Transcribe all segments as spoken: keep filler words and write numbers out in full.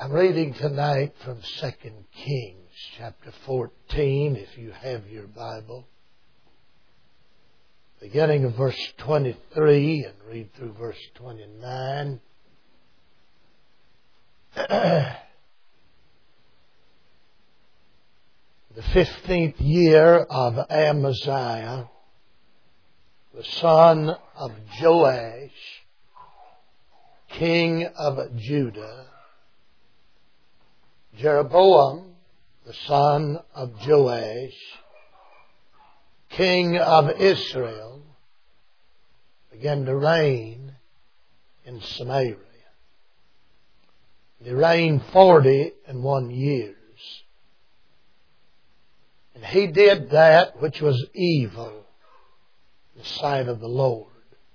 I'm reading tonight from Second Kings chapter fourteen, if you have your Bible. Beginning of verse twenty-three and read through verse twenty-nine. The fifteenth year of Amaziah, the son of Joash, king of Judah, Jeroboam, the son of Joash, king of Israel, began to reign in Samaria. He reigned forty and one years. And he did that which was evil in the sight of the Lord.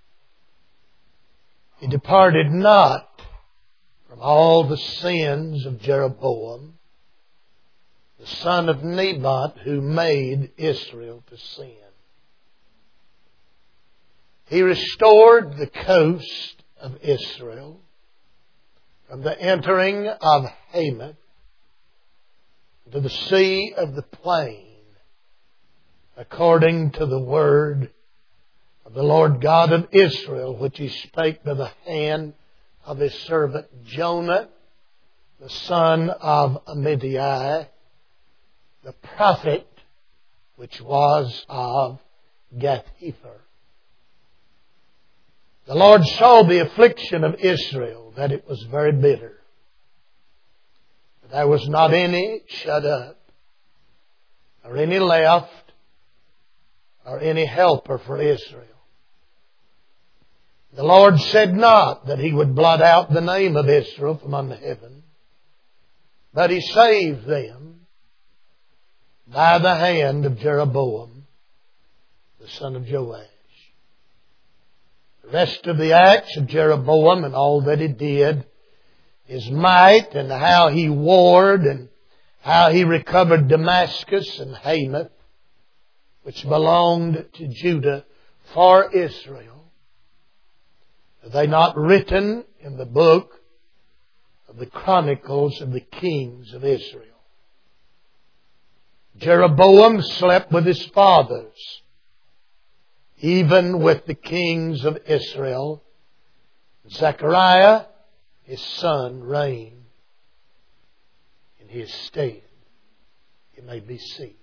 He departed not from all the sins of Jeroboam, the son of Nebat, who made Israel to sin. He restored the coast of Israel from the entering of Hamath to the sea of the plain, according to the word of the Lord God of Israel, which He spake by the hand of His servant Jonah, the son of Amittai, the prophet, which was of Gath-hepher. The Lord saw the affliction of Israel, that it was very bitter. There was not any shut up, or any left, or any helper for Israel. The Lord said not that He would blot out the name of Israel from under heaven, but He saved them by the hand of Jeroboam, the son of Joash. The rest of the acts of Jeroboam and all that he did, his might and how he warred and how he recovered Damascus and Hamath, which belonged to Judah for Israel, are they not written in the book of the Chronicles of the Kings of Israel? Jeroboam slept with his fathers, even with the kings of Israel. Zechariah, his son, reigned in his stead. You may be seated.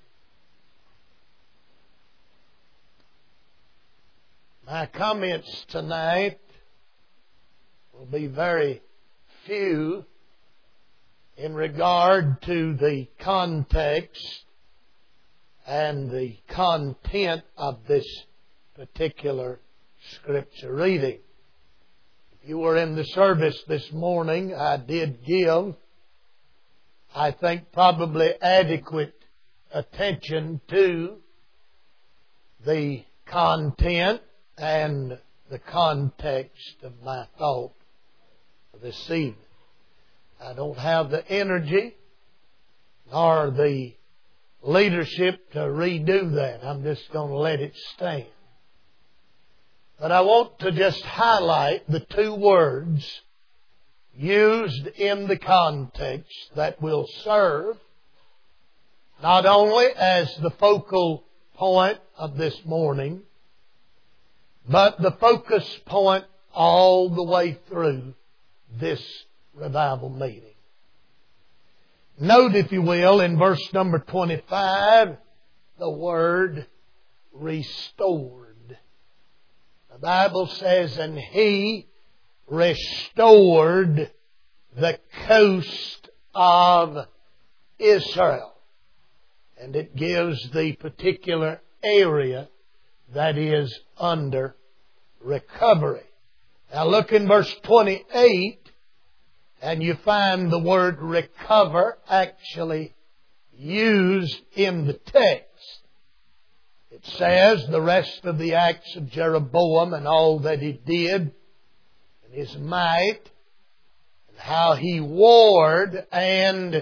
My comments tonight will be very few in regard to the context and the content of this particular scripture reading. If you were in the service this morning, I did give, I think, probably adequate attention to the content and the context of my thought this evening. I don't have the energy nor the leadership to redo that. I'm just going to let it stand. But I want to just highlight the two words used in the context that will serve not only as the focal point of this morning, but the focus point all the way through this revival meeting. Note, if you will, in verse number twenty-five, the word restored. The Bible says, and He restored the coast of Israel. And it gives the particular area that is under recovery. Now look in verse twenty-eight, and you find the word recover actually used in the text. It says the rest of the acts of Jeroboam and all that he did, and his might, and how he warred and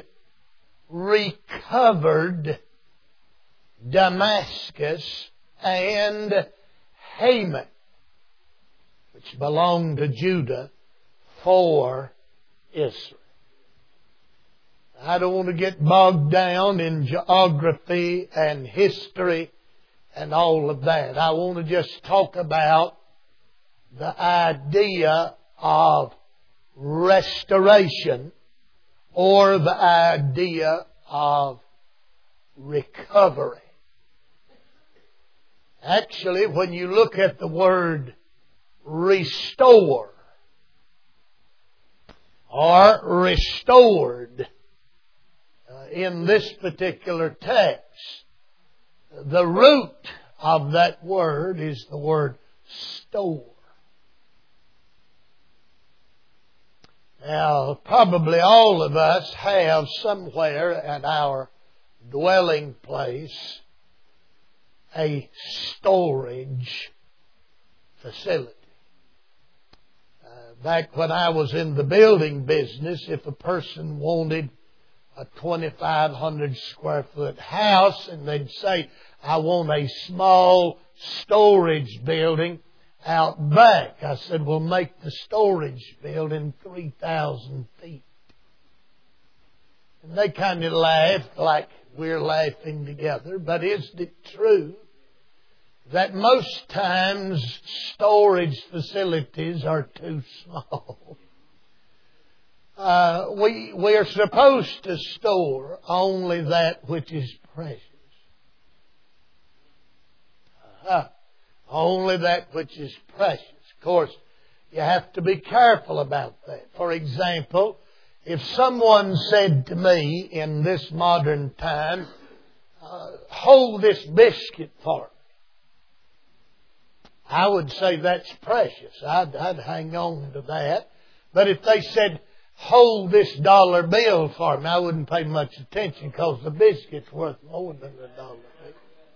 recovered Damascus and Hamath, which belonged to Judah, for Israel. I don't want to get bogged down in geography and history and all of that. I want to just talk about the idea of restoration or the idea of recovery. Actually, when you look at the word restore or restored uh, in this particular text, the root of that word is the word store. Now, probably all of us have somewhere at our dwelling place a storage facility. Uh, back when I was in the building business, if a person wanted a twenty-five hundred square foot house and they'd say, I want a small storage building out back, I said, well, make the storage building three thousand feet. And they kind of laughed like we're laughing together, but isn't it true that most times storage facilities are too small? Uh, we, we are supposed to store only that which is precious. Uh-huh. Only that which is precious. Of course, you have to be careful about that. For example, if someone said to me in this modern time, uh, hold this biscuit for me, I would say that's precious. I'd, I'd hang on to that. But if they said, hold this dollar bill for me, I wouldn't pay much attention because the biscuit's worth more than the dollar bill.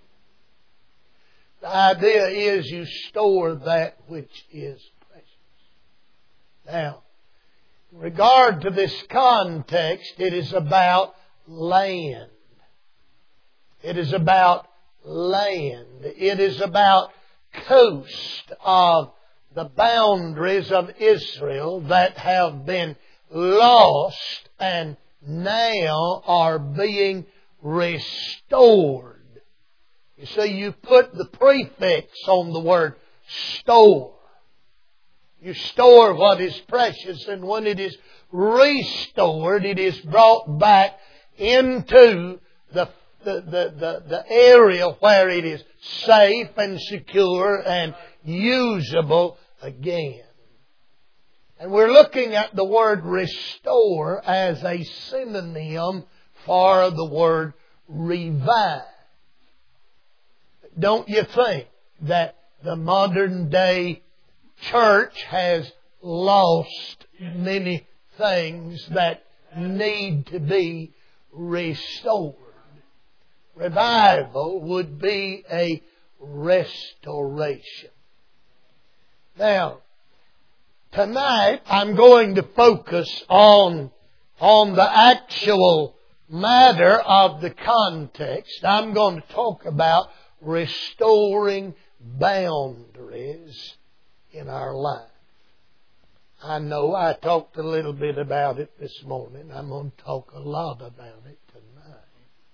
The idea is you store that which is precious. Now, in regard to this context, it is about land. It is about land. It is about coast of the boundaries of Israel that have been lost and now are being restored. You see, you put the prefix on the word store. You store what is precious, and when it is restored, it is brought back into the, the, the, the, the area where it is safe and secure and usable again. And we're looking at the word restore as a synonym for the word revive. Don't you think that the modern day church has lost many things that need to be restored? Revival would be a restoration. Now, tonight I'm going to focus on, on the actual matter of the context. I'm going to talk about restoring boundaries in our life. I know I talked a little bit about it this morning. I'm going to talk a lot about it tonight.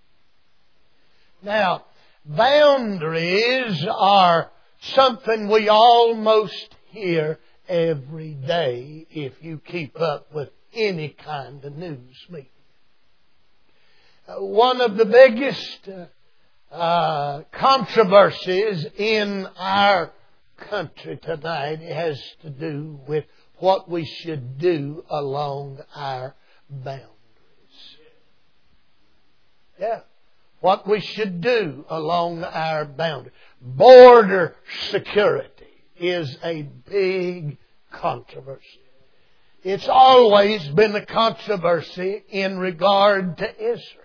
Now, boundaries are something we almost hear every day if you keep up with any kind of news media. Uh, one of the biggest uh, uh, controversies in our country tonight has to do with what we should do along our boundaries. Yeah. What we should do along our boundaries. Border security is a big controversy. It's always been a controversy in regard to Israel.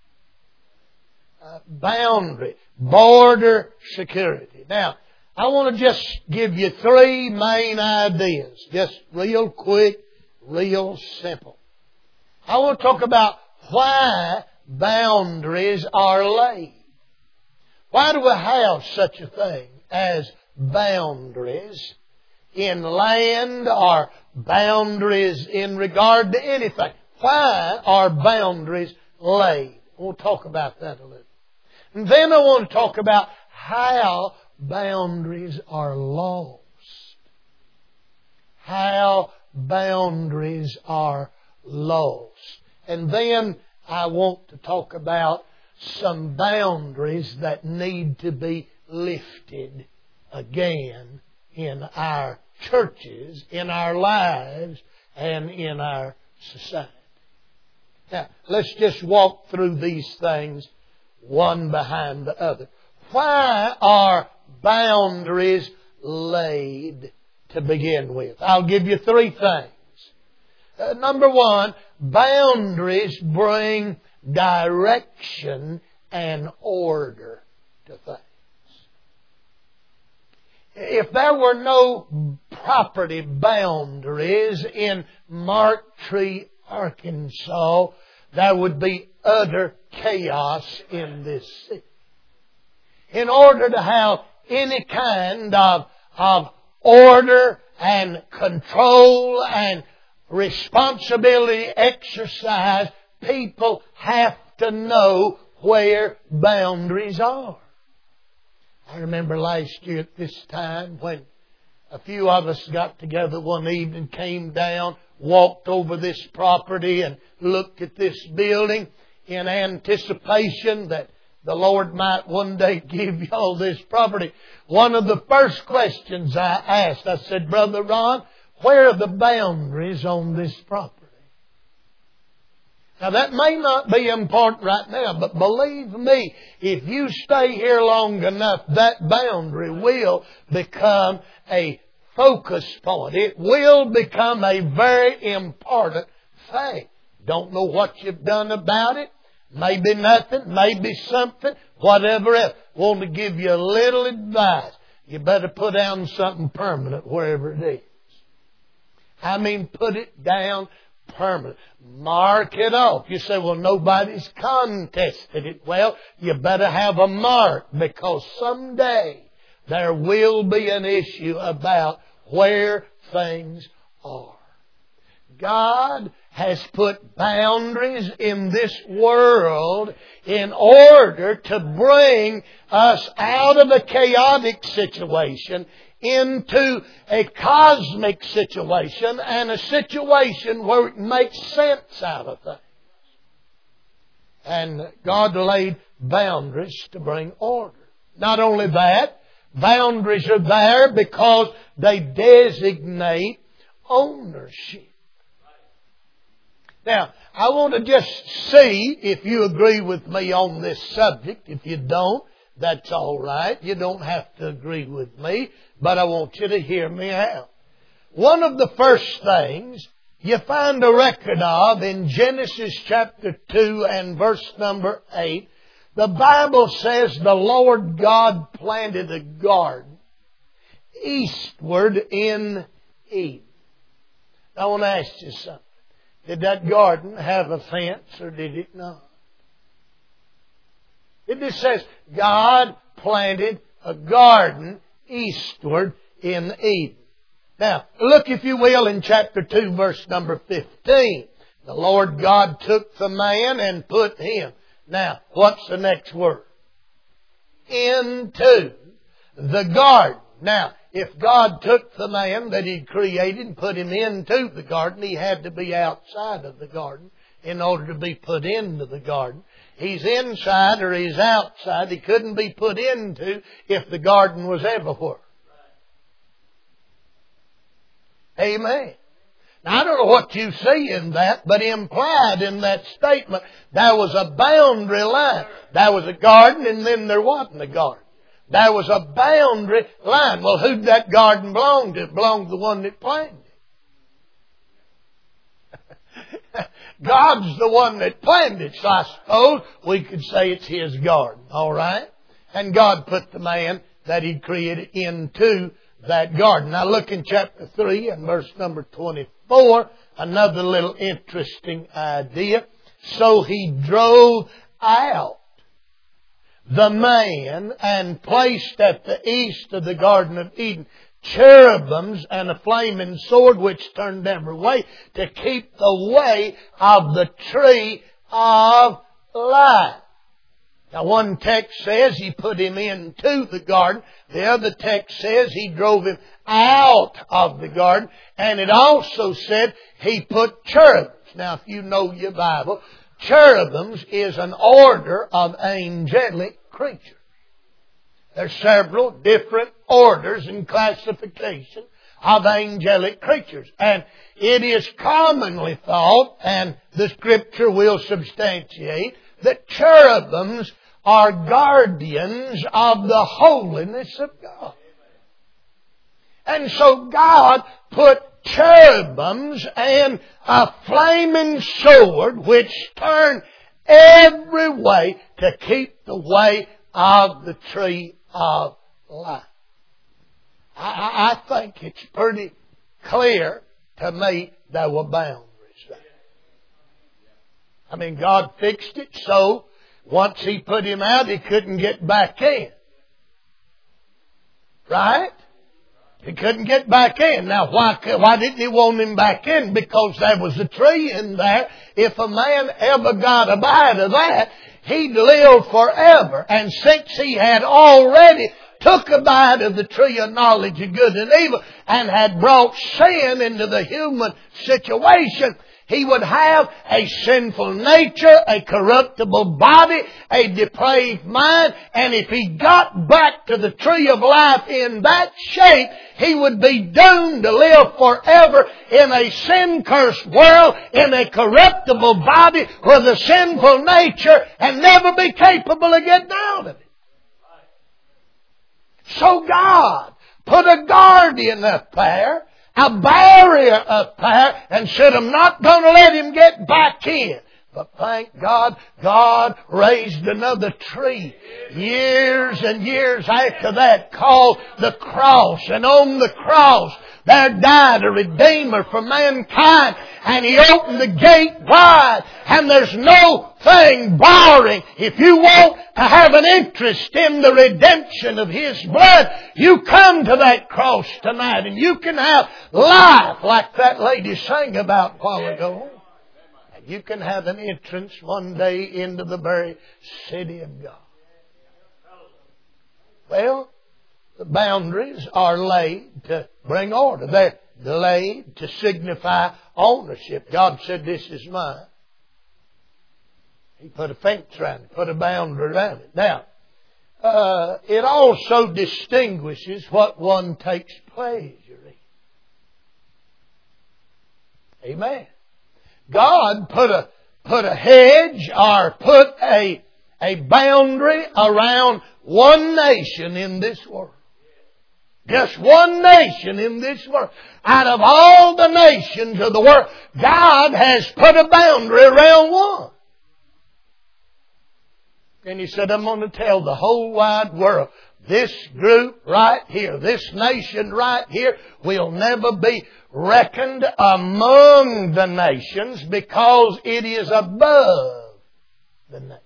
Uh, boundary, border security. Now, I want to just give you three main ideas, just real quick, real simple. I want to talk about why boundaries are laid. Why do we have such a thing as boundaries in land or boundaries in regard to anything? Why are boundaries laid? We'll talk about that a little. And then I want to talk about how boundaries are lost. How boundaries are lost. And then I want to talk about some boundaries that need to be lifted again in our churches, in our lives, and in our society. Now, let's just walk through these things one behind the other. Why are boundaries laid to begin with? I'll give you three things. Uh, number one, boundaries bring direction and order to things. If there were no property boundaries in Marktree, Arkansas, there would be utter chaos in this city. In order to have any kind of, of order and control and responsibility exercise, people have to know where boundaries are. I remember last year at this time when a few of us got together one evening, came down, walked over this property and looked at this building in anticipation that the Lord might one day give y'all this property. One of the first questions I asked, I said, Brother Ron, where are the boundaries on this property? Now that may not be important right now, but believe me, if you stay here long enough, that boundary will become a focus point. It will become a very important thing. Don't know what you've done about it. Maybe nothing, maybe something, whatever else. Want to give you a little advice. You better put down something permanent wherever it is. I mean, put it down permanent. Mark it off. You say, well, nobody's contested it. Well, you better have a mark, because someday there will be an issue about where things are. God has put boundaries in this world in order to bring us out of a chaotic situation into a cosmic situation and a situation where it makes sense out of things. And God laid boundaries to bring order. Not only that, boundaries are there because they designate ownership. Now, I want to just see if you agree with me on this subject. If you don't, that's all right. You don't have to agree with me, but I want you to hear me out. One of the first things you find a record of in Genesis chapter two and verse number eight, the Bible says the Lord God planted a garden eastward in Eden. I want to ask you something. Did that garden have a fence or did it not? It just says God planted a garden eastward in Eden. Now, look if you will in chapter two verse number fifteen. The Lord God took the man and put him. Now, what's the next word? Into the garden. Now, if God took the man that He created and put him into the garden, he had to be outside of the garden in order to be put into the garden. He's inside or he's outside. He couldn't be put into if the garden was everywhere. Amen. Now, I don't know what you see in that, but implied in that statement, there was a boundary line. There was a garden and then there wasn't a garden. There was a boundary line. Well, who'd that garden belong to? It belonged to the one that planted it. God's the one that planted it. So I suppose we could say it's His garden. All right? And God put the man that He created into that garden. Now look in chapter three and verse number twenty-four. Another little interesting idea. So He drove out the man and placed at the east of the Garden of Eden cherubims and a flaming sword which turned every way to keep the way of the tree of life. Now one text says He put him into the garden. The other text says He drove him out of the garden. And it also said He put cherubims. Now if you know your Bible, cherubims is an order of angelic creatures. There's several different orders and classifications of angelic creatures. And it is commonly thought, and the Scripture will substantiate, that cherubims are guardians of the holiness of God. And so God put cherubims and a flaming sword which turned every way to keep the way of the tree of life. I, I think it's pretty clear to me there were boundaries there. I mean, God fixed it so once He put him out, he couldn't get back in. Right? He couldn't get back in. Now, why, why didn't He want him back in? Because there was a tree in there. If a man ever got a bite of that, he'd live forever. And since he had already took a bite of the tree of knowledge of good and evil and had brought sin into the human situation, he would have a sinful nature, a corruptible body, a depraved mind, and if he got back to the tree of life in that shape, he would be doomed to live forever in a sin-cursed world, in a corruptible body with a sinful nature, and never be capable of getting out of it. So God put a guardian up there, a barrier up there, and said, I'm not going to let him get back in. But thank God, God raised another tree years and years after that called the cross. And on the cross there died a Redeemer for mankind. And He opened the gate wide. And there's no thing barring. If you want to have an interest in the redemption of His blood, you come to that cross tonight and you can have life like that lady sang about a while ago. And you can have an entrance one day into the very city of God. Well, the boundaries are laid to bring order. They're laid to signify ownership. God said, this is mine. He put a fence around it, put a boundary around it. Now, uh, it also distinguishes what one takes pleasure in. Amen. God put a put a hedge or put a a boundary around one nation in this world. Just one nation in this world. Out of all the nations of the world, God has put a boundary around one. And He said, I'm going to tell the whole wide world, this group right here, this nation right here will never be reckoned among the nations because it is above the nations.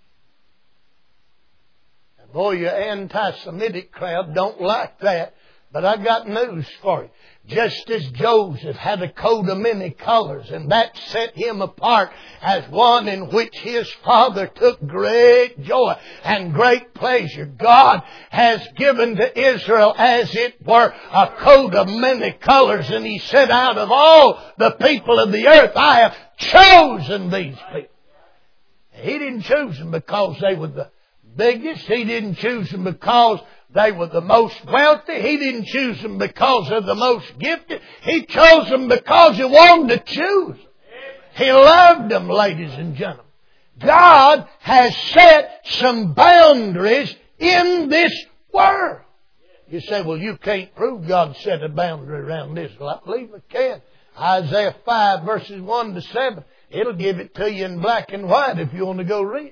And boy, your anti-Semitic crowd don't like that, but I got news for you. Just as Joseph had a coat of many colors, and that set him apart as one in which his father took great joy and great pleasure, God has given to Israel, as it were, a coat of many colors. And He said, out of all the people of the earth, I have chosen these people. He didn't choose them because they were the biggest. He didn't choose them because they were the most wealthy. He didn't choose them because they're the most gifted. He chose them because He wanted to choose them. He loved them, ladies and gentlemen. God has set some boundaries in this world. You say, well, you can't prove God set a boundary around this. Well, I believe I can. Isaiah five verses one to seven. It'll give it to you in black and white if you want to go read it.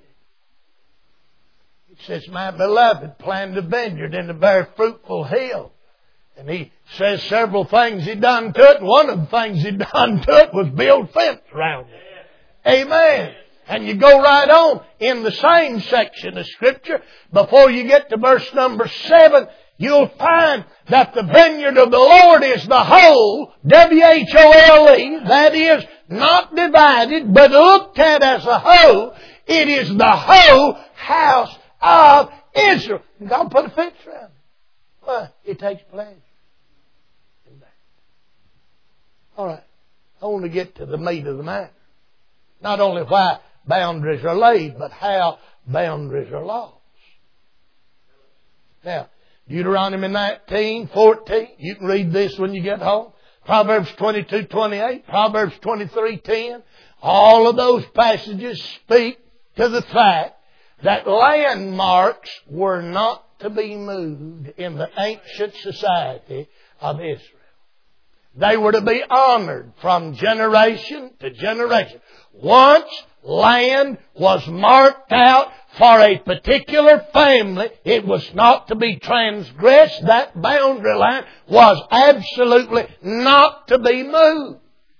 It says, my beloved planted a vineyard in a very fruitful hill. And He says several things He done to it. And one of the things He done to it was build fence around it. Amen. And you go right on in the same section of Scripture. Before you get to verse number seven, you'll find that the vineyard of the Lord is the whole, W H O L E, that is, not divided, but looked at as a whole. It is the whole house of Israel. And God put a fence around it. Why? He takes pleasure in that. All right. I want to get to the meat of the matter. Not only why boundaries are laid, but how boundaries are lost. Now, Deuteronomy nineteen, fourteen, you can read this when you get home. Proverbs twenty-two, twenty-eight, Proverbs twenty-three, ten. All of those passages speak to the fact that landmarks were not to be moved in the ancient society of Israel. They were to be honored from generation to generation. Once land was marked out for a particular family, it was not to be transgressed. That boundary line was absolutely not to be moved.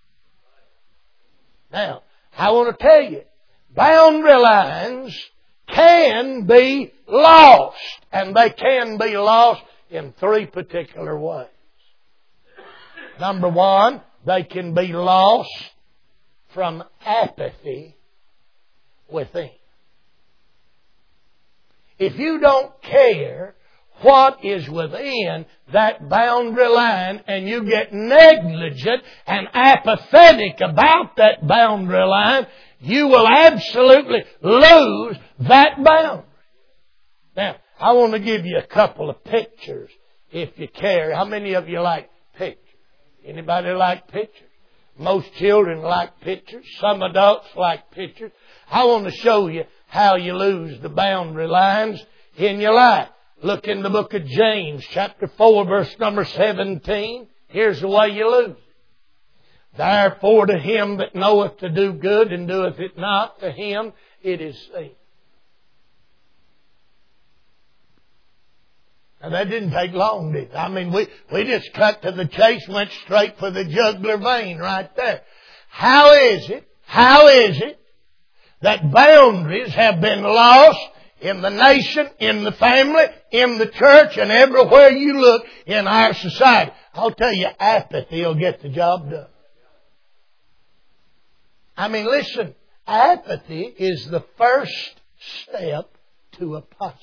Now, I want to tell you, boundary lines can be lost. And they can be lost in three particular ways. Number one, they can be lost from apathy within. If you don't care what is within that boundary line and you get negligent and apathetic about that boundary line, you will absolutely lose that boundary. Now, I want to give you a couple of pictures if you care. How many of you like pictures? Anybody like pictures? Most children like pictures. Some adults like pictures. I want to show you how you lose the boundary lines in your life. Look in the book of James, chapter four, verse number seventeen. Here's the way you lose it. Therefore to him that knoweth to do good and doeth it not, to him it is sin. Now that didn't take long, did it? I mean, we, we just cut to the chase, went straight for the jugular vein right there. How is it, how is it that boundaries have been lost in the nation, in the family, in the church, and everywhere you look in our society? I'll tell you, apathy will get the job done. I mean, listen, apathy is the first step to apostasy.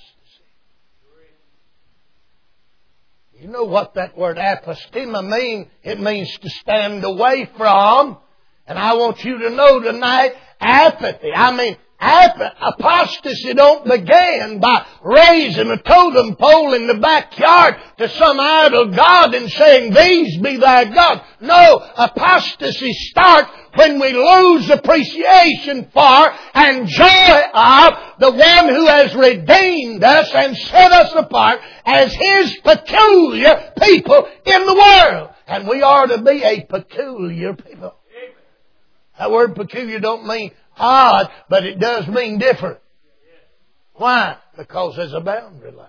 You know what that word apostema means? It means to stand away from. And I want you to know tonight, apathy. I mean, ap- apostasy don't begin by raising a totem pole in the backyard to some idol god and saying, these be thy gods. No, apostasy starts when we lose appreciation for and joy of the one who has redeemed us and set us apart as His peculiar people in the world. And we are to be a peculiar people. That word peculiar don't mean odd, but it does mean different. Why? Because there's a boundary line.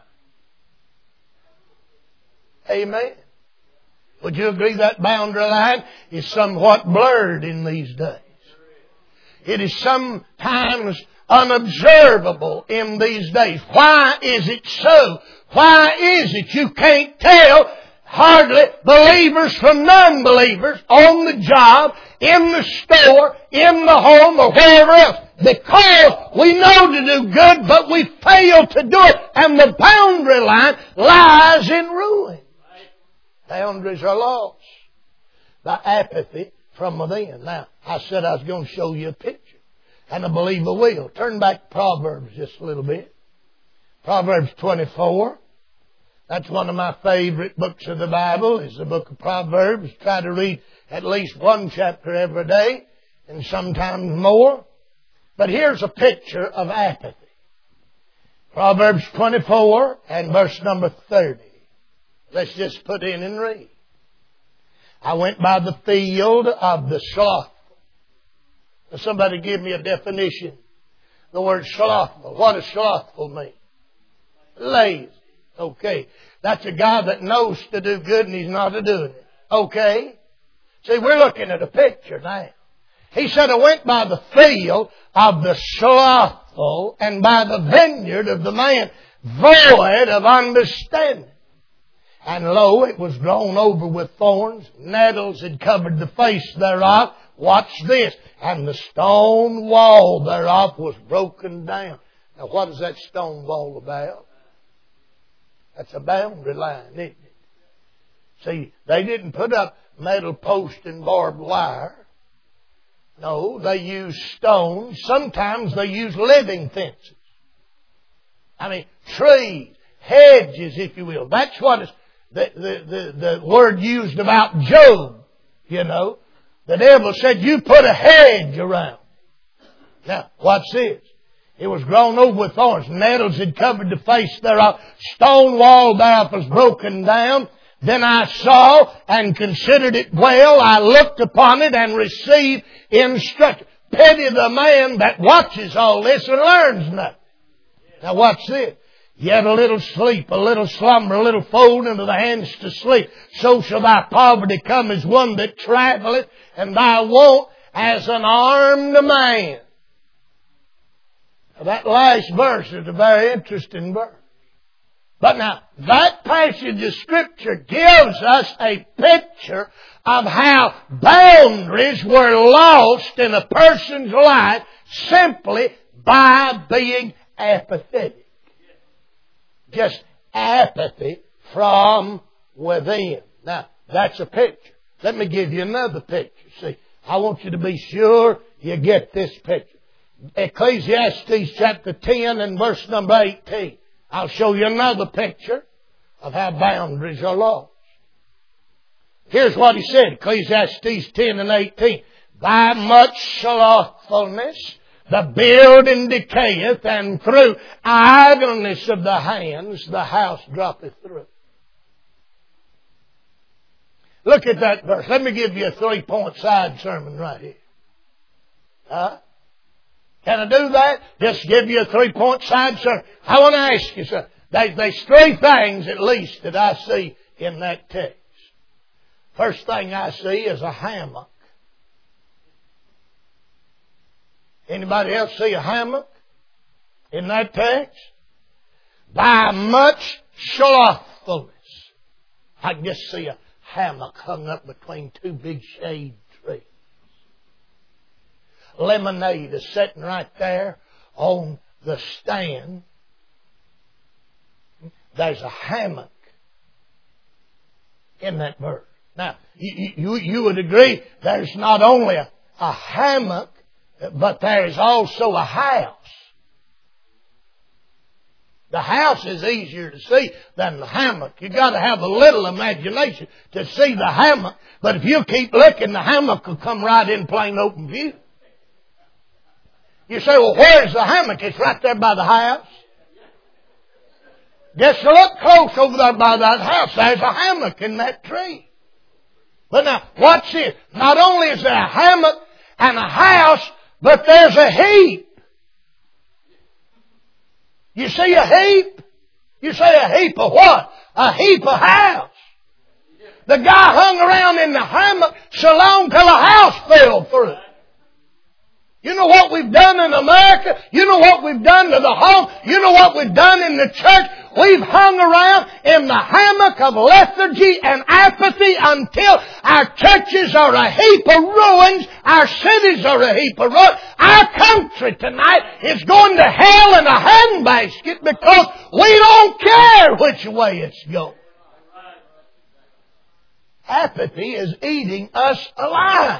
Amen. Would you agree that boundary line is somewhat blurred in these days? It is sometimes unobservable in these days. Why is it so? Why is it you can't tell hardly believers from non-believers on the job, in the store, in the home, or wherever else? Because we know to do good, but we fail to do it. And the boundary line lies in ruin. Boundaries are lost by apathy from within. Now, I said I was going to show you a picture. And I believe I will. Turn back to Proverbs just a little bit. Proverbs twenty-four. That's one of my favorite books of the Bible, is the book of Proverbs. Try to read at least one chapter every day, and sometimes more. But here's a picture of apathy. Proverbs twenty-four and verse number thirty. Let's just put in and read. I went by the field of the slothful. Now somebody give me a definition. The word slothful. What does slothful mean? Lazy. Okay. That's a guy that knows to do good and he's not doing it. Okay. See, we're looking at a picture now. He said, I went by the field of the slothful and by the vineyard of the man void of understanding. And lo, it was grown over with thorns. Nettles had covered the face thereof. Watch this. And the stone wall thereof was broken down. Now what is that stone wall about? That's a boundary line, isn't it? See, they didn't put up metal posts and barbed wire. No, they used stones. Sometimes they used living fences. I mean, trees, hedges, if you will. That's what is the, the, the, the word used about Job, you know. The devil said, you put a hedge around. Now, watch this. It was grown over with thorns. Nettles had covered the face thereof. Stone wall thereof was broken down. Then I saw and considered it well. I looked upon it and received instruction. Pity the man that watches all this and learns nothing. Now watch this. Yet a little sleep, a little slumber, a little fold into the hands to sleep. So shall thy poverty come as one that travelleth, and thy want as an armed man. Now, that last verse is a very interesting verse. But now, that passage of Scripture gives us a picture of how boundaries were lost in a person's life simply by being apathetic. Just apathy from within. Now, that's a picture. Let me give you another picture. See, I want you to be sure you get this picture. Ecclesiastes chapter ten and verse number eighteen. I'll show you another picture of how boundaries are lost. Here's what he said, Ecclesiastes ten and eighteen. By much slothfulness the building decayeth, and through idleness of the hands the house droppeth through. Look at that verse. Let me give you a three-point side sermon right here. Huh? Can I do that? Just give you a three-point side sermon. I want to ask you, sir. There's, there's three things at least that I see in that text. First thing I see is a hammock. Anybody else see a hammock in that text? By much slothfulness. I can just see a hammock hung up between two big shade trees. Lemonade is sitting right there on the stand. There's a hammock in that verse. Now, you, you, you would agree there's not only a, a hammock, but there is also a house. The house is easier to see than the hammock. You've got to have a little imagination to see the hammock. But if you keep looking, the hammock will come right in plain open view. You say, well, where's the hammock? It's right there by the house. Just look close over there by that house. There's a hammock in that tree. But now, watch this. Not only is there a hammock and a house, but there's a heap. You see a heap? You say a heap of what? A heap of house. The guy hung around in the hammock so long till a house fell through. You know what we've done in America? You know what we've done to the home? You know what we've done in the church? We've hung around in the hammock of lethargy and apathy until our churches are a heap of ruins. Our cities are a heap of ruins. Our country tonight is going to hell in a handbasket because we don't care which way it's going. Apathy is eating us alive.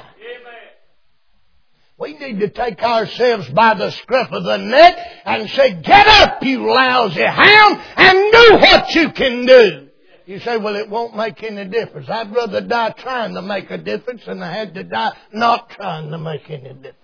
We need to take ourselves by the scruff of the neck and say, get up, you lousy hound, and do what you can do. You say, well, it won't make any difference. I'd rather die trying to make a difference than I had to die not trying to make any difference.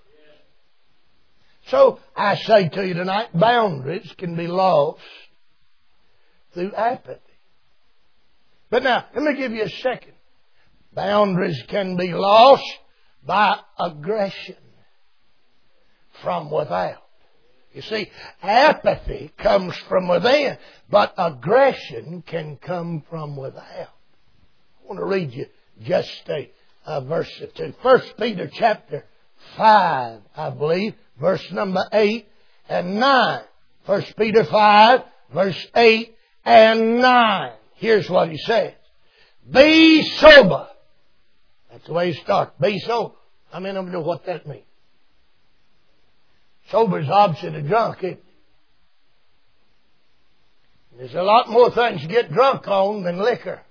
So, I say to you tonight, boundaries can be lost through apathy. But now, let me give you a second. Boundaries can be lost by aggression from without. You see, apathy comes from within, but aggression can come from without. I want to read you just a, a verse or two. First Peter chapter five, I believe, verse number eight and nine. First Peter five, verse eight and nine. Here's what he says. Be sober. That's the way he starts. Be sober. I mean, I don't know what that means. Sober is the opposite of drunk, isn't it? There's a lot more things to get drunk on than liquor.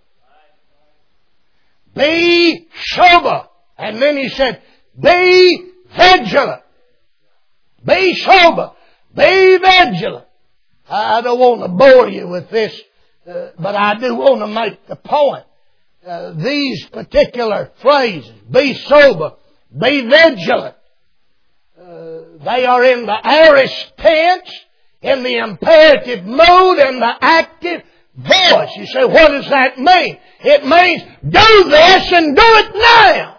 Be sober. And then he said, be vigilant. Be sober. Be vigilant. I don't want to bore you with this, uh, but I do want to make the point. Uh, these particular phrases, be sober, be vigilant, uh, they are in the aorist tense, in the imperative mood, and the active voice. You say, what does that mean? It means do this and do it now.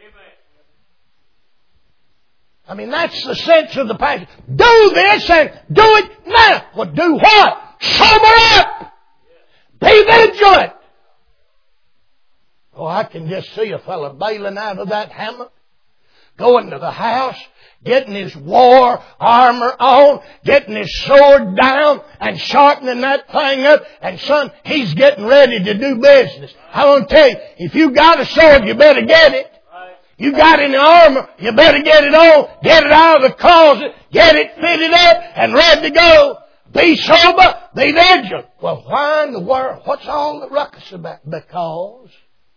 I mean, that's the sense of the passage. Do this and do it now. Well, do what? Sober up. Be vigilant. Oh, I can just see a fellow bailing out of that hammock, going to the house, getting his war armor on, getting his sword down, and sharpening that thing up. And son, he's getting ready to do business. I want to tell you, if you got a sword, you better get it. You got any armor, you better get it on, get it out of the closet, get it fitted up, and ready to go. Be sober, be vigilant. Well, why in the world? What's all the ruckus about? Because.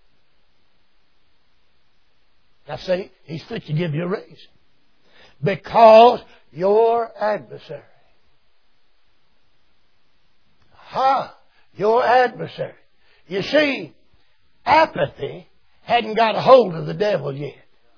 Now see, he's fit to give you a reason. Because your adversary. Ha! Your adversary. You see, apathy hadn't got a hold of the devil yet.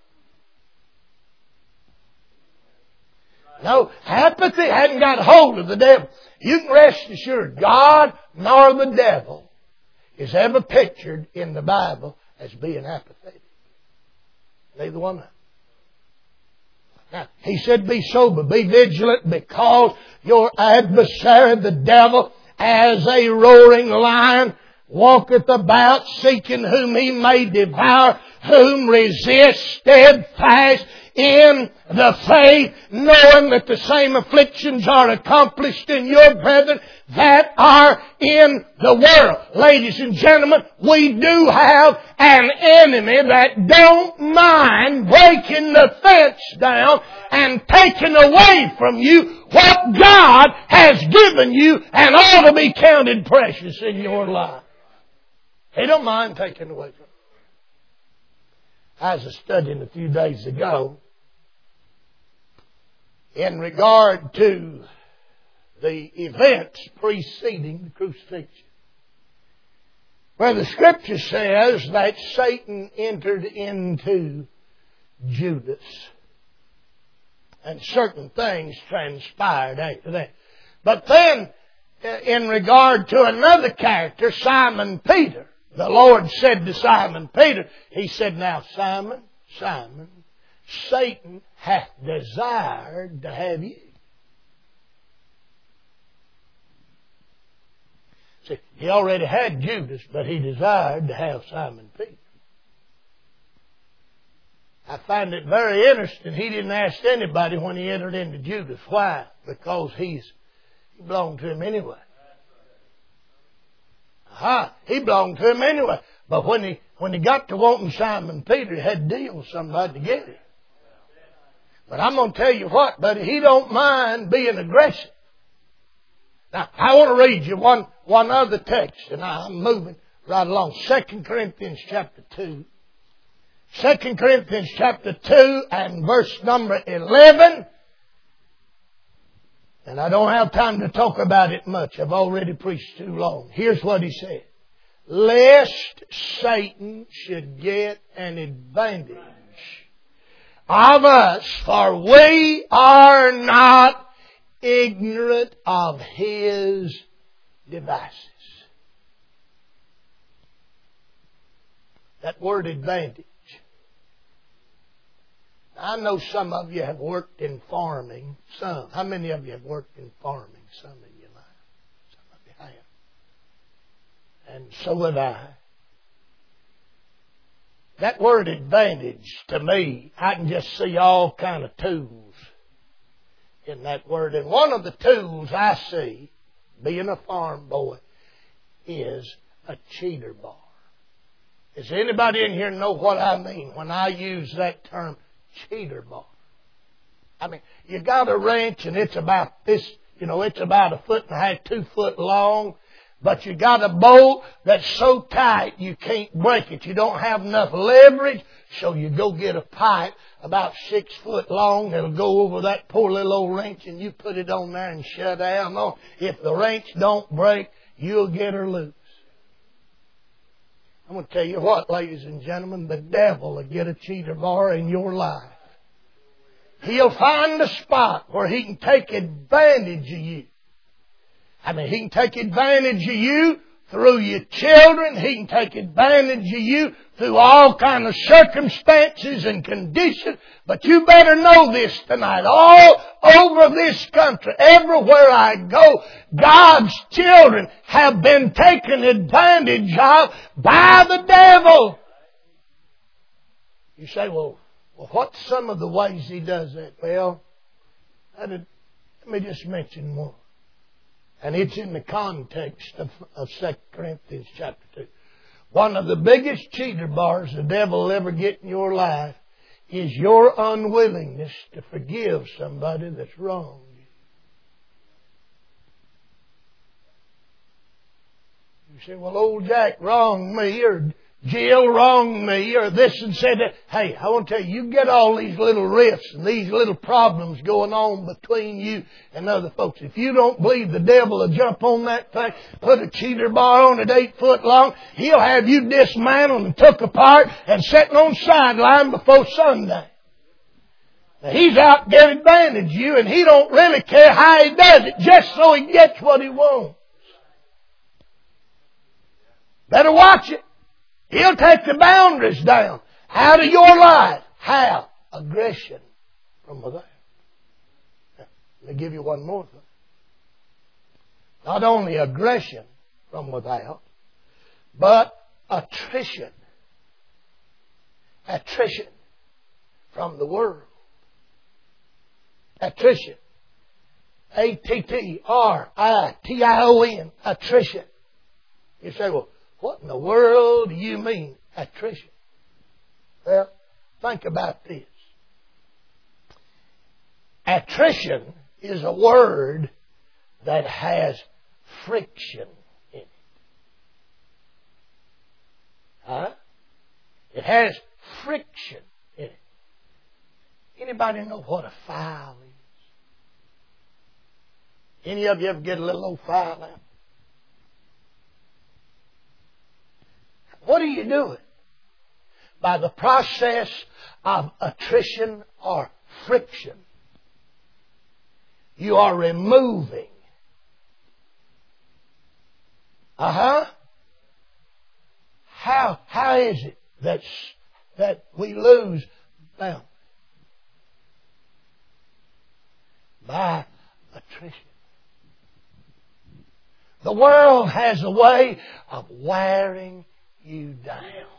No, apathy hadn't got a hold of the devil. You can rest assured, God nor the devil is ever pictured in the Bible as being apathetic. Neither one of them. Now, he said, be sober, be vigilant, because your adversary, the devil, as a roaring lion, walketh about seeking whom he may devour, whom resist steadfast in the faith, knowing that the same afflictions are accomplished in your brethren that are in the world. Ladies and gentlemen, we do have an enemy that don't mind breaking the fence down and taking away from you what God has given you and ought to be counted precious in your life. He don't mind taking away from you. I was studying a few days ago in regard to the events preceding the crucifixion, where the Scripture says that Satan entered into Judas, and certain things transpired after that. But then, in regard to another character, Simon Peter, the Lord said to Simon Peter, He said, now Simon, Simon, Satan hath desired to have you. See, he already had Judas, but he desired to have Simon Peter. I find it very interesting. He didn't ask anybody when he entered into Judas. Why? Because he's he belonged to him anyway. Aha, he belonged to him anyway. But when he when he got to wanting Simon Peter, he had to deal with somebody to get him. But I'm going to tell you what, buddy, he don't mind being aggressive. Now, I want to read you one, one other text, and I'm moving right along. Second Corinthians chapter two. Second Corinthians chapter two and verse number eleven. And I don't have time to talk about it much. I've already preached too long. Here's what he said. Lest Satan should get an advantage of us, for we are not ignorant of his devices. That word advantage. I know some of you have worked in farming. Some. How many of you have worked in farming? Some of you have. Some of you have. And so have I. That word advantage, to me, I can just see all kind of tools in that word. And one of the tools I see, being a farm boy, is a cheater bar. Does anybody in here know what I mean when I use that term, cheater bar? I mean, you got a wrench and it's about this, you know, it's about a foot and a half, two foot long, but you got a bolt that's so tight you can't break it. You don't have enough leverage, so you go get a pipe about six foot long that'll go over that poor little old wrench and you put it on there and shut down on. If the wrench don't break, you'll get her loose. I'm going to tell you what, ladies and gentlemen, the devil will get a cheater bar in your life. He'll find a spot where he can take advantage of you. I mean, he can take advantage of you through your children. He can take advantage of you through all kind of circumstances and conditions. But you better know this tonight. All over this country, everywhere I go, God's children have been taken advantage of by the devil. You say, well, well what's some of the ways he does that? Well, I did, let me just mention one. And it's in the context of, of Second Corinthians chapter two. One of the biggest cheater bars the devil will ever get in your life is your unwillingness to forgive somebody that's wronged you. You say, well, old Jack wronged me, or Jill wronged me, or this and said that. Hey, I want to tell you, you get all these little rifts and these little problems going on between you and other folks. If you don't believe the devil will jump on that thing, put a cheater bar on it eight foot long, he'll have you dismantled and took apart and sitting on sideline before Sunday. Now, he's out to get advantage of you, and he don't really care how he does it, just so he gets what he wants. Better watch it. He'll take the boundaries down out of your life. How? Aggression from without. Now, let me give you one more thing. Not only aggression from without, but attrition. Attrition from the world. Attrition. A T T R I T I O N. Attrition. You say, well, what in the world do you mean, attrition? Well, think about this. Attrition is a word that has friction in it. Huh? It has friction in it. Anybody know what a file is? Any of you ever get a little old file out? What are you doing? By the process of attrition or friction, you are removing. Uh-huh. How, how is it that's, that we lose boundaries? By attrition. The world has a way of wearing you down.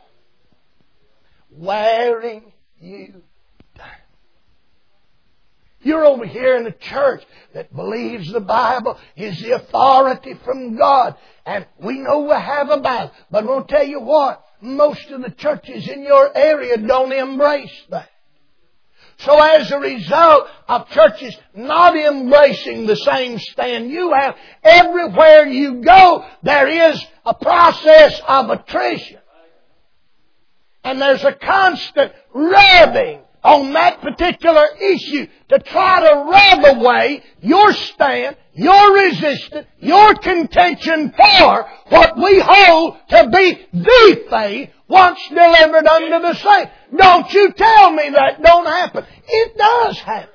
Wearing you down. You're over here in a church that believes the Bible is the authority from God. And we know we have a Bible. But I'm going to tell you what, most of the churches in your area don't embrace that. So as a result of churches not embracing the same stand you have, everywhere you go, there is a process of attrition. And there's a constant rubbing on that particular issue to try to rub away your stand, your resistance, your contention for what we hold to be the faith once delivered unto the saints. Don't you tell me that don't happen. It does happen.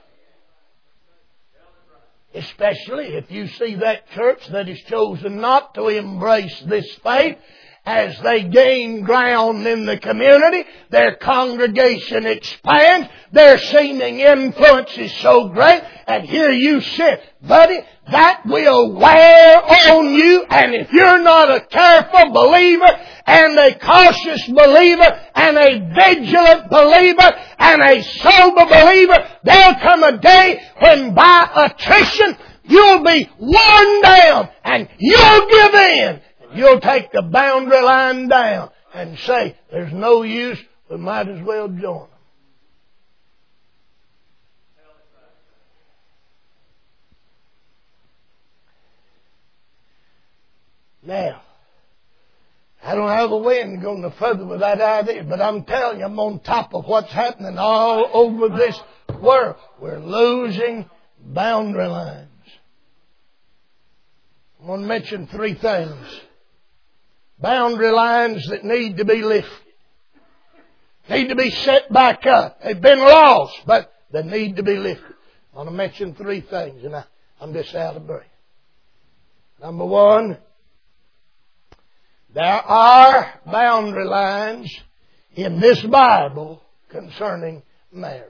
Especially if you see that church that has chosen not to embrace this faith. As they gain ground in the community, their congregation expands, their seeming influence is so great, and here you sit. Buddy, that will wear on you, and if you're not a careful believer, and a cautious believer, and a vigilant believer, and a sober believer, there'll come a day when by attrition, you'll be worn down, and you'll give in. And you'll take the boundary line down and say, there's no use, we might as well join them. Now, I don't have a way to go no further with that idea, but I'm telling you, I'm on top of what's happening all over this world. We're losing boundary lines. I'm going to mention three things. Boundary lines that need to be lifted. Need to be set back up. They've been lost, but they need to be lifted. I'm going to mention three things, and I, I'm just out of breath. Number one, there are boundary lines in this Bible concerning marriage.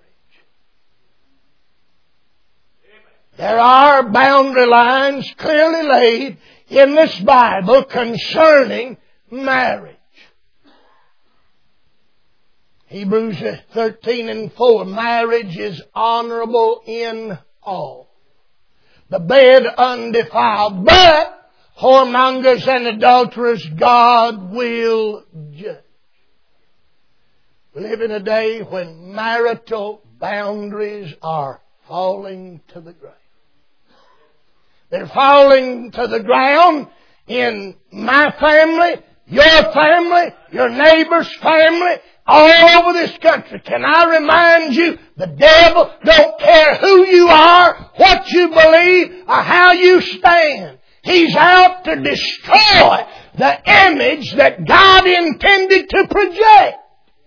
There are boundary lines clearly laid in this Bible concerning marriage. Hebrews thirteen and four, marriage is honorable in all. The bed undefiled, but whoremongers and adulterers God will judge. We live in a day when marital boundaries are falling to the ground. They're falling to the ground in my family, your family, your neighbor's family, all over this country. Can I remind you, the devil don't care who you are, what you believe, or how you stand. He's out to destroy the image that God intended to project.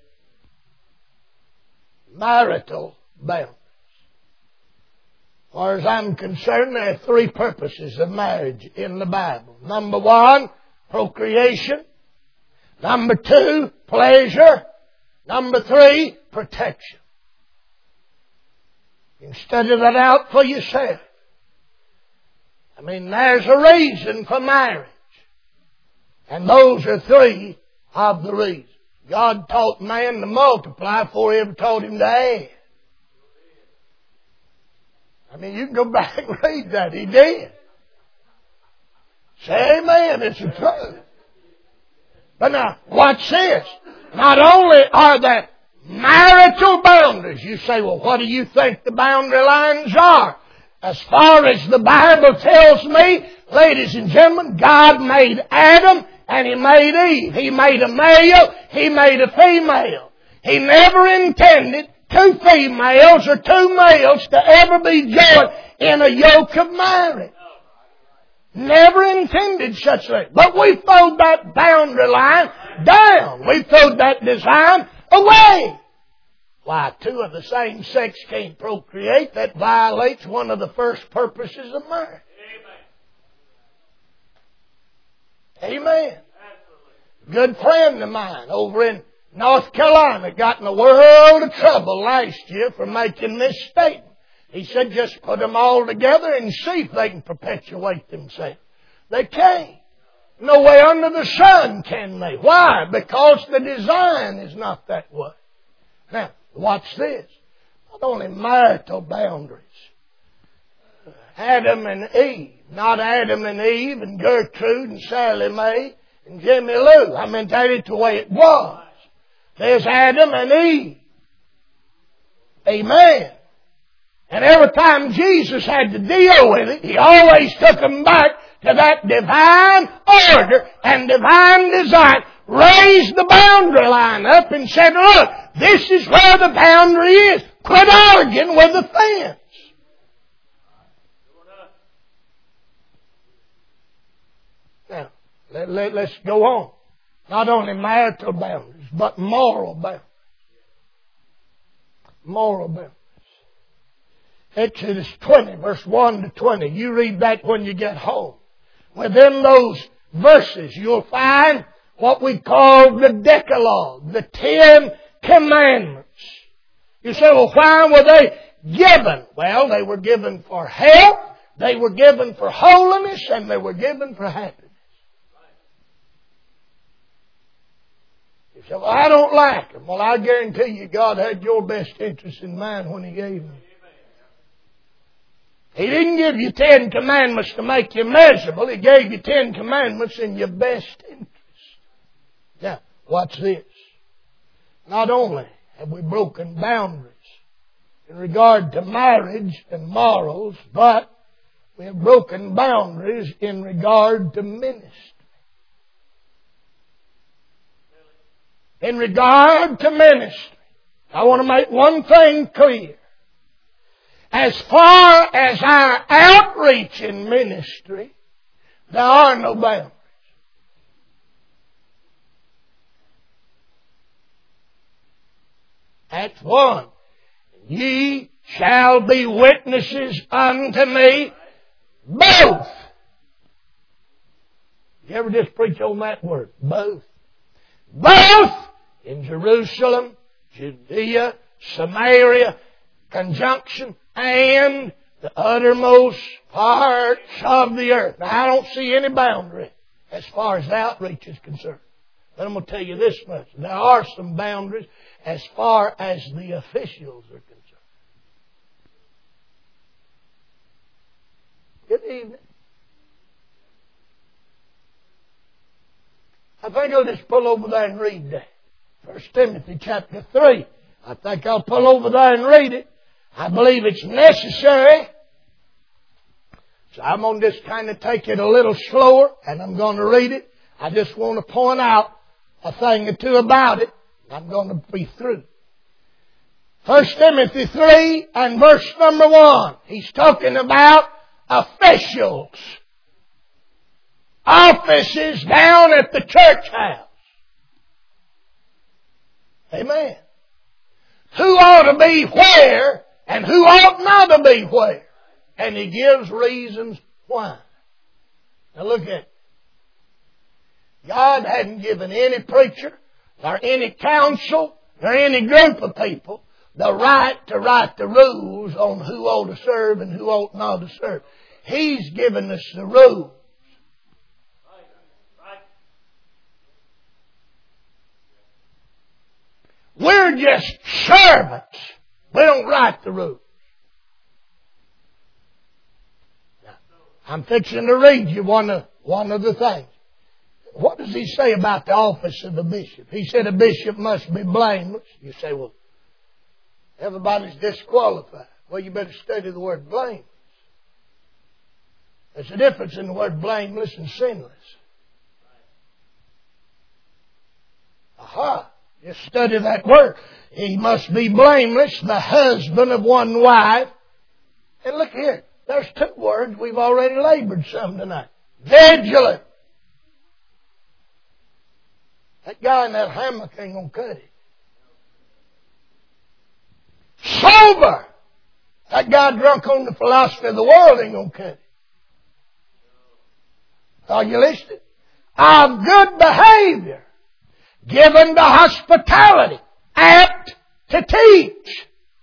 Marital boundaries. As far as I'm concerned, there are three purposes of marriage in the Bible. Number one, procreation. Number two, pleasure. Number three, protection. You can study that out for yourself. I mean, there's a reason for marriage. And those are three of the reasons. God taught man to multiply before He ever taught him to add. I mean, you can go back and read that. He did. Say amen. It's the truth. But now, watch this. Not only are there marital boundaries. You say, well, what do you think the boundary lines are? As far as the Bible tells me, ladies and gentlemen, God made Adam and He made Eve. He made a male, He made a female. He never intended two females or two males to ever be joined in a yoke of marriage. Never intended such a thing. But we throwed that boundary line down. We throwed that design away. Why, two of the same sex can't procreate. That violates one of the first purposes of marriage. Amen. Amen. Good friend of mine over in North Carolina got in a world of trouble last year for making this statement. He said, just put them all together and see if they can perpetuate themselves. They can't. No way under the sun can they. Why? Because the design is not that way. Now, watch this. Not only marital boundaries. Adam and Eve. Not Adam and Eve and Gertrude and Sally Mae and Jimmy Lou. I mean, that is the way it was. There's Adam and Eve. Amen. And every time Jesus had to deal with it, He always took them back to that divine order and divine design. Raised the boundary line up and said, look, this is where the boundary is. Quit arguing with the fence. Now, let, let, let's go on. Not only marital boundaries, but moral boundaries. Moral boundaries. Exodus twenty, verse one to twenty. You read that when you get home. Within those verses, you'll find what we call the Decalogue, the Ten Commandments. You say, well, why were they given? Well, they were given for health, they were given for holiness, and they were given for happiness. You say, well, I don't like them. Well, I guarantee you God had your best interest in mind when He gave them. He didn't give you Ten Commandments to make you miserable. He gave you Ten Commandments in your best interest. Now, watch this. Not only have we broken boundaries in regard to marriage and morals, but we have broken boundaries in regard to ministry. In regard to ministry, I want to make one thing clear. As far as our outreach in ministry, there are no boundaries. That's one. Ye shall be witnesses unto me both. You ever just preach on that word? Both. Both in Jerusalem, Judea, Samaria, conjunction, and the uttermost parts of the earth. Now, I don't see any boundary as far as outreach is concerned. But I'm going to tell you this much. There are some boundaries as far as the officials are concerned. Good evening. I think I'll just pull over there and read that. First Timothy chapter three. I think I'll pull over there and read it. I believe it's necessary. So I'm going to just kind of take it a little slower, and I'm going to read it. I just want to point out a thing or two about it. I'm going to be through. First Timothy three and verse number one. He's talking about officials. Offices down at the church house. Amen. Who ought to be where and who ought not to be where. And he gives reasons why. Now look at it. God hadn't given any preacher or any council or any group of people the right to write the rules on who ought to serve and who ought not to serve. He's given us the rules. We're just servants. We don't write the rules. Now, I'm fixing to read you one of, one of the things. What does he say about the office of the bishop? He said a bishop must be blameless. You say, well, everybody's disqualified. Well, you better study the word blameless. There's a difference in the word blameless and sinless. Aha. Just study that word. He must be blameless, the husband of one wife. And look here. There's two words we've already labored some tonight. Vigilant. That guy in that hammock ain't going to cut it. Sober. That guy drunk on the philosophy of the world ain't going to cut it. Are you listening? Of good behavior. Given to hospitality. Apt to teach.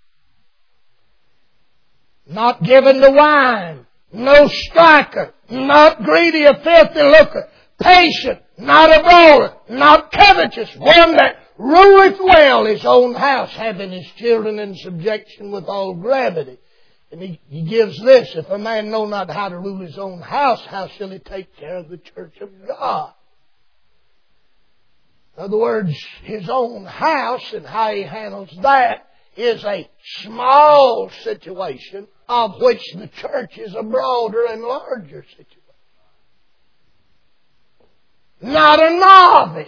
Not given to wine. No striker. Not greedy of filthy lucre. Patient. Not a brawler. Not covetous. One that ruleth well his own house, having his children in subjection with all gravity. And he, he gives this. If a man know not how to rule his own house, how shall he take care of the church of God? In other words, his own house and how he handles that is a small situation of which the church is a broader and larger situation. Not a novice.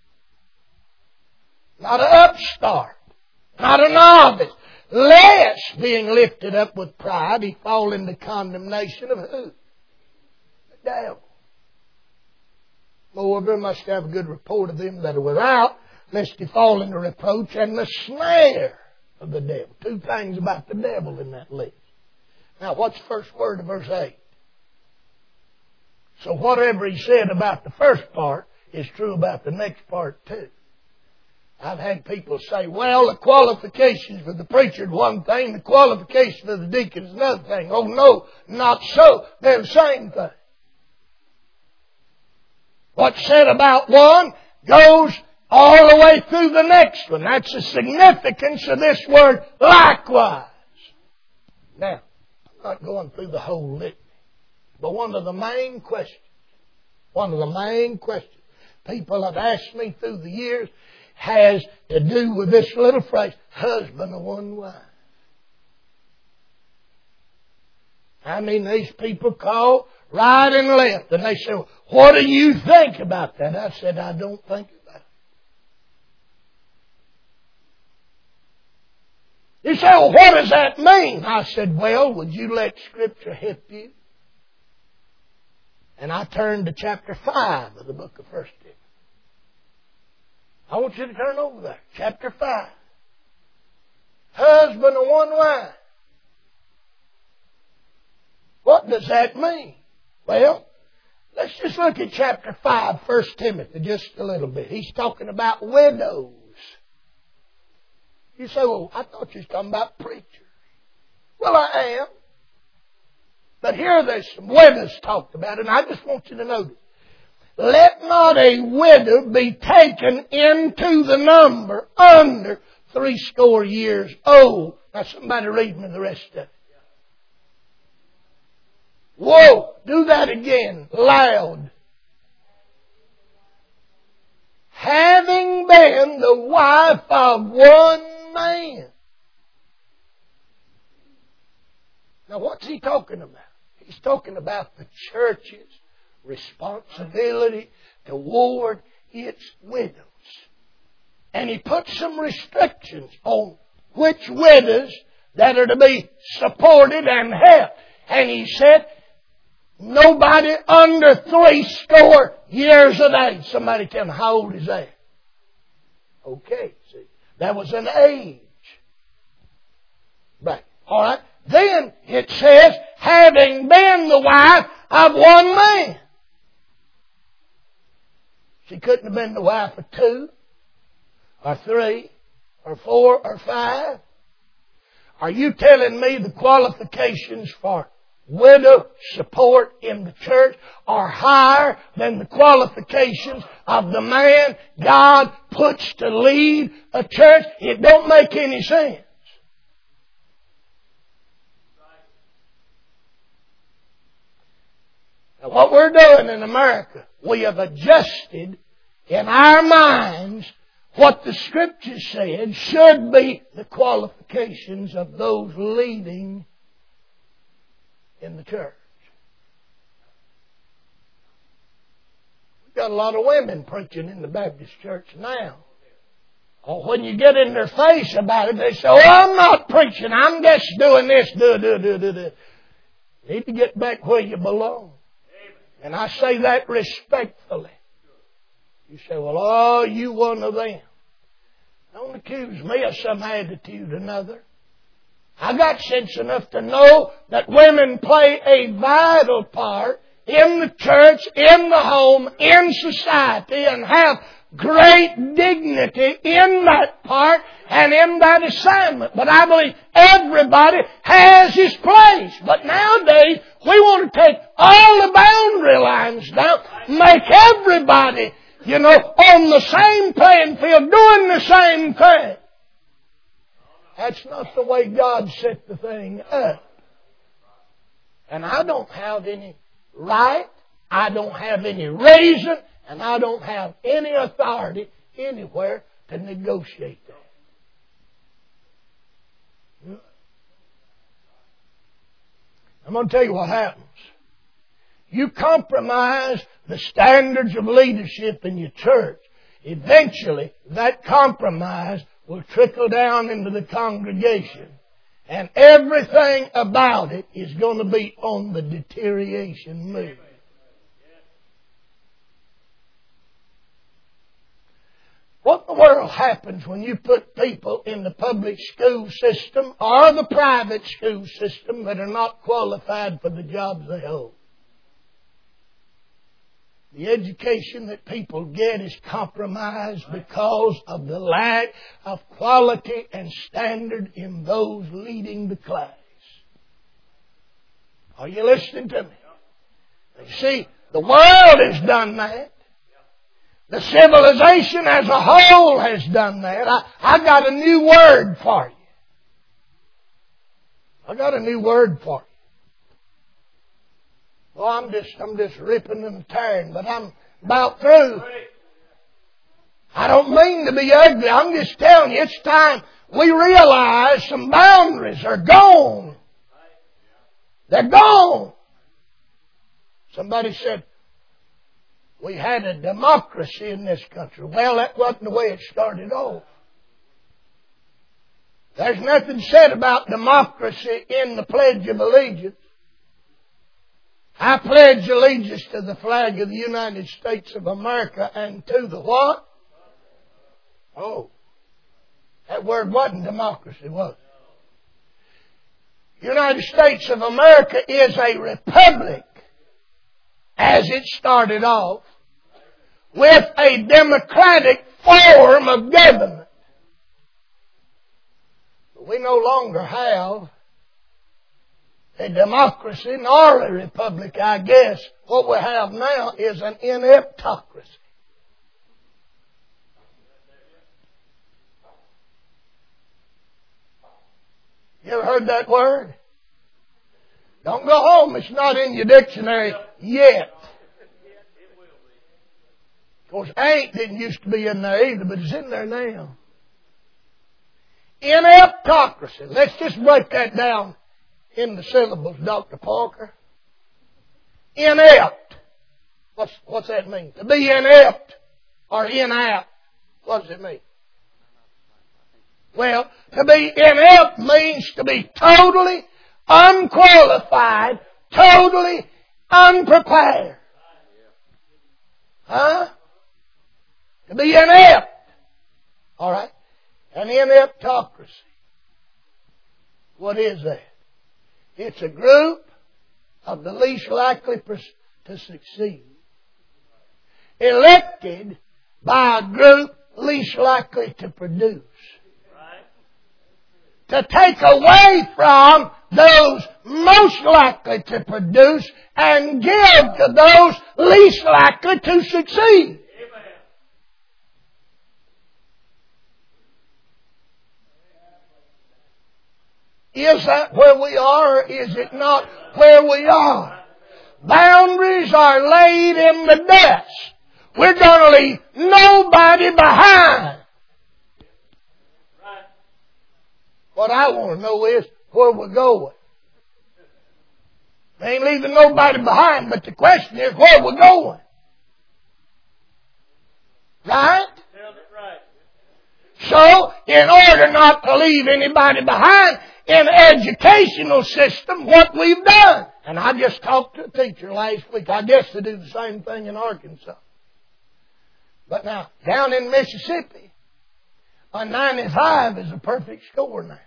Not an upstart. Not a novice. Lest, being lifted up with pride, he fall into condemnation of who? The devil. Moreover, must have a good report of them that are without, lest he fall into reproach and the snare of the devil. Two things about the devil in that list. Now, what's the first word of verse eight? So whatever he said about the first part is true about the next part too. I've had people say, well, the qualifications for the preacher is one thing, the qualifications for the deacon is another thing. Oh no, not so. They're the same thing. What's said about one goes all the way through the next one. That's the significance of this word likewise. Now, I'm not going through the whole litany. But one of the main questions, one of the main questions people have asked me through the years has to do with this little phrase, husband of one wife. I mean, these people call right and left, and they say, well, what do you think about that? I said, I don't think about it. You say, well, what does that mean? I said, well, would you let Scripture help you? And I turned to chapter five of the book of First Timothy. I want you to turn over there. Chapter five. Husband of one wife. What does that mean? Well, let's just look at chapter five, First Timothy, just a little bit. He's talking about widows. You say, well, I thought you were talking about preachers. Well, I am. But here there's some widows talked about, and I just want you to notice. Let not a widow be taken into the number under three score years old. Now somebody read me the rest of it. Whoa! Do that again, loud. Having been the wife of one man. Now what's he talking about? He's talking about the church's responsibility toward its widows. And he puts some restrictions on which widows that are to be supported and helped. And he said, nobody under three score years of age. Somebody tell me, how old is that? Okay, see. That was an age. Right. All right. Then it says, having been the wife of one man. She couldn't have been the wife of two, or three, or four, or five. Are you telling me the qualifications for widow support in the church are higher than the qualifications of the man God puts to lead a church? It don't make any sense. Now, what we're doing in America, we have adjusted in our minds what the Scripture said should be the qualifications of those leading in the church. We've got a lot of women preaching in the Baptist church now. Or when you get in their face about it, they say, oh, I'm not preaching. I'm just doing this, do, do, do, do, do. You need to get back where you belong. And I say that respectfully. You say, well, oh, you one of them. Don't accuse me of some attitude or another. I got sense enough to know that women play a vital part in the church, in the home, in society, and have great dignity in that part and in that assignment. But I believe everybody has his place. But nowadays, we want to take all the boundary lines down, make everybody, you know, on the same playing field, doing the same thing. That's not the way God set the thing up. And I don't have any right, I don't have any reason, and I don't have any authority anywhere to negotiate that. I'm going to tell you what happens. You compromise the standards of leadership in your church. Eventually, that compromise will trickle down into the congregation. And everything about it is going to be on the deterioration move. What in the world happens when you put people in the public school system or the private school system that are not qualified for the jobs they hold? The education that people get is compromised because of the lack of quality and standard in those leading the class. Are you listening to me? You see, the world has done that. The civilization as a whole has done that. I, I got a new word for you. I got a new word for you. Well, I'm just, I'm just ripping and tearing, but I'm about through. I don't mean to be ugly. I'm just telling you, it's time we realize some boundaries are gone. They're gone. Somebody said, we had a democracy in this country. Well, that wasn't the way it started off. There's nothing said about democracy in the Pledge of Allegiance. I pledge allegiance to the flag of the United States of America and to the what? Oh. That word wasn't democracy, was it? United States of America is a republic, as it started off, with a democratic form of government. But we no longer have a democracy nor a republic, I guess. What we have now is an ineptocracy. You ever heard that word? Don't go home. It's not in your dictionary yet. Of course, ain't didn't used to be in there either, but it's in there now. Ineptocracy. Let's just break that down in the syllables, Doctor Parker. Inept. What's, what's that mean? To be inept or inapt. What does it mean? Well, to be inept means to be totally unqualified, totally unprepared. Huh? To be inept. All right. An ineptocracy. What is that? It's a group of the least likely to succeed, elected by a group least likely to produce. To take away from those most likely to produce and give to those least likely to succeed. Is that where we are, or is it not where we are? Boundaries are laid in the dust. We're going to leave nobody behind. What I want to know is where we're going. We ain't leaving nobody behind, but the question is where we're going. Right? So, in order not to leave anybody behind in the educational system, what we've done, and I just talked to a teacher last week, I guess they do the same thing in Arkansas. But now, down in Mississippi, a ninety-five is a perfect score now.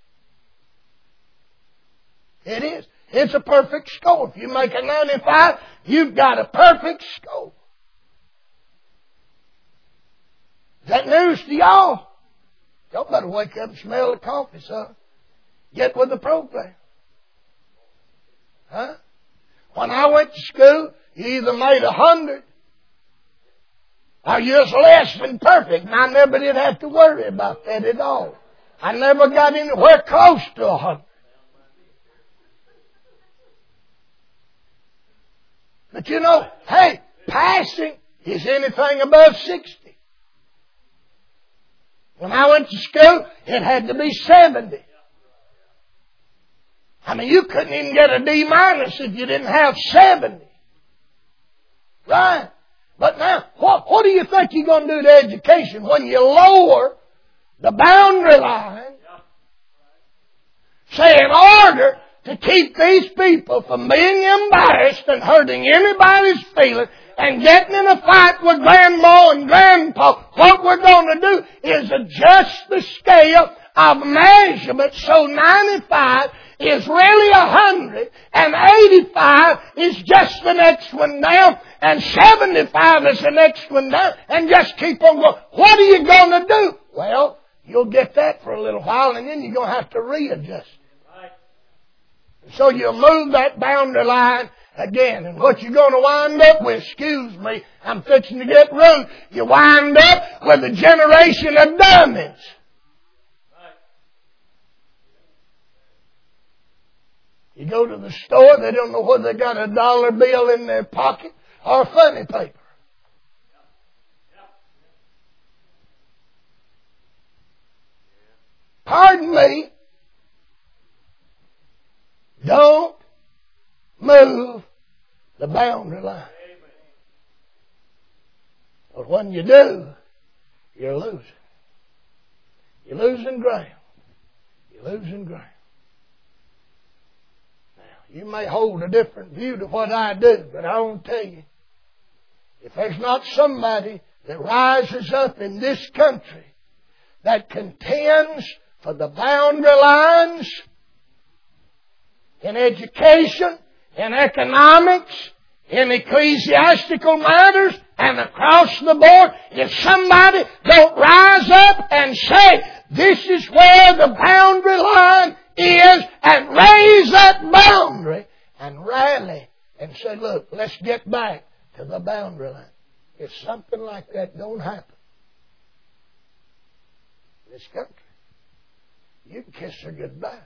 It is. It's a perfect score. If you make a ninety-five, you've got a perfect score. Is that news to y'all? Y'all better wake up and smell the coffee, son. Get with the program. Huh? When I went to school, you either made a hundred or you're less than perfect. And I never did have to worry about that at all. I never got anywhere close to a hundred. But you know, hey, passing is anything above sixty. When I went to school, it had to be seventy. I mean, you couldn't even get a D minus if you didn't have seventy. Right? But now, what, what do you think you're going to do to education when you lower the boundary line? Say, in order to keep these people from being embarrassed and hurting anybody's feelings and getting in a fight with grandma and grandpa, what we're going to do is adjust the scale of measurement so ninety-five is really a hundred and eighty-five is just the next one down and seventy-five is the next one down and just keep on going. What are you going to do? Well, you'll get that for a little while and then you're going to have to readjust. So you'll move that boundary line again. And what you're going to wind up with, excuse me, I'm fixing to get rude, you wind up with a generation of dummies. You go to the store, they don't know whether they got a dollar bill in their pocket or funny paper. Pardon me. Don't move the boundary line. But when you do, you're losing. You're losing ground. You're losing ground. Now, you may hold a different view to what I do, but I want to tell you, if there's not somebody that rises up in this country that contends for the boundary lines in education, in economics, in ecclesiastical matters, and across the board, if somebody don't rise up and say, this is where the boundary line is, and raise that boundary, and rally and say, look, let's get back to the boundary line. If something like that don't happen in this country, you can kiss her goodbye.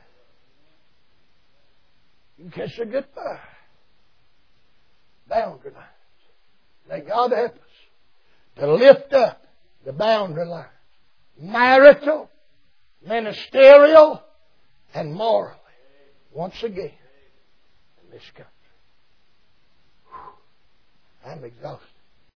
You can kiss her goodbye. Boundary lines. May God help us to lift up the boundary lines. Marital, ministerial, and morally. Once again, in this country. Whew, I'm exhausted.